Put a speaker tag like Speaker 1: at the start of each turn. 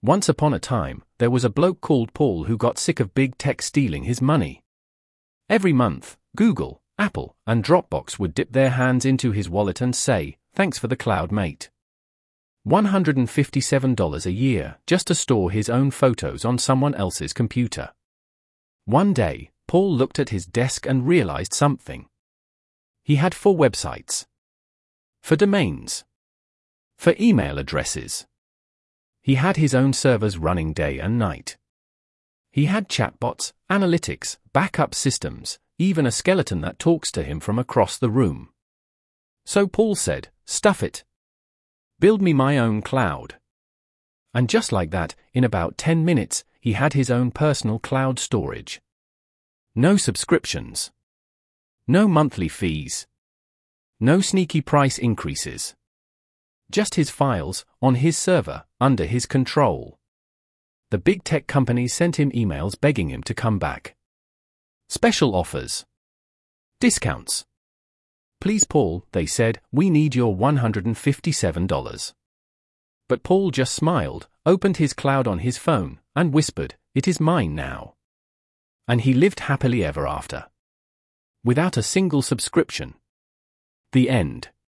Speaker 1: Once upon a time, there was a bloke called Paul who got sick of big tech stealing his money. Every month, Google, Apple, and Dropbox would dip their hands into his wallet and say, "Thanks for the cloud, mate." $157 a year just to store his own photos on someone else's computer. One day, Paul looked at his desk and realized something. He had 4 websites. For domains. For email addresses. He had his own servers running day and night. He had chatbots, analytics, backup systems, even a skeleton that talks to him from across the room. So Paul said, "Stuff it. Build me my own cloud." And just like that, in about 10 minutes, he had his own personal cloud storage. No subscriptions. No monthly fees. No sneaky price increases. Just his files, on his server, under his control. The big tech companies sent him emails begging him to come back. Special offers. Discounts. "Please, Paul," they said, "we need your $157. But Paul just smiled, opened his cloud on his phone, and whispered, "It is mine now." And he lived happily ever after. Without a single subscription. The end.